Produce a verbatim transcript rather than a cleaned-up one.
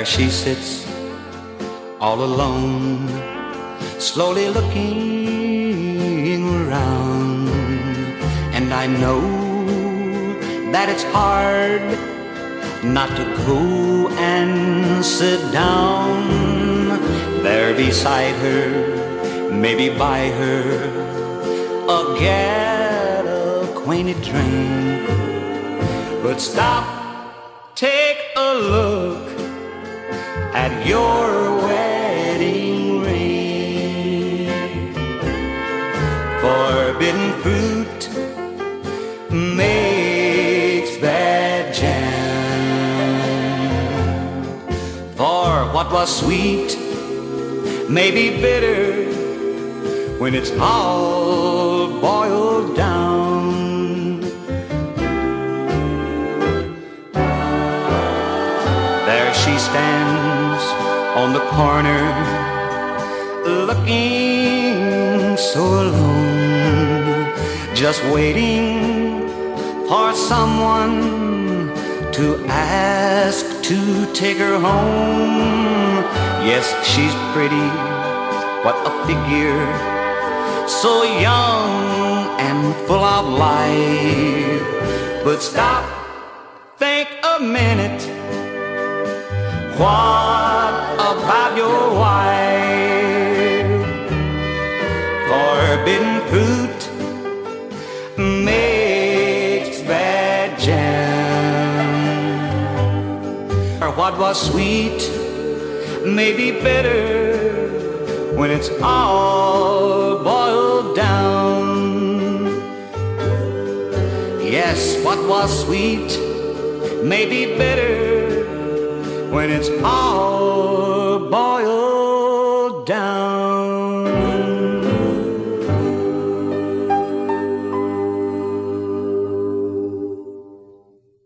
she sits all alone, slowly looking around. And I know that it's hard not to go and sit down there beside her, maybe buy her a get-acquainted drink. But stop, take a look at your wedding ring. Forbidden fruit makes bad jam. For what was sweet may be bitter when it's all boiled down. There she stands on the corner, looking so alone, just waiting for someone to ask to take her home. Yes, she's pretty, what a figure, so young and full of life. But stop, think a minute, what about your wife? Forbidden fruit makes bad jam. Or what was sweet may be bitter when it's all boiled down. Yes, what was sweet may be bitter when it's all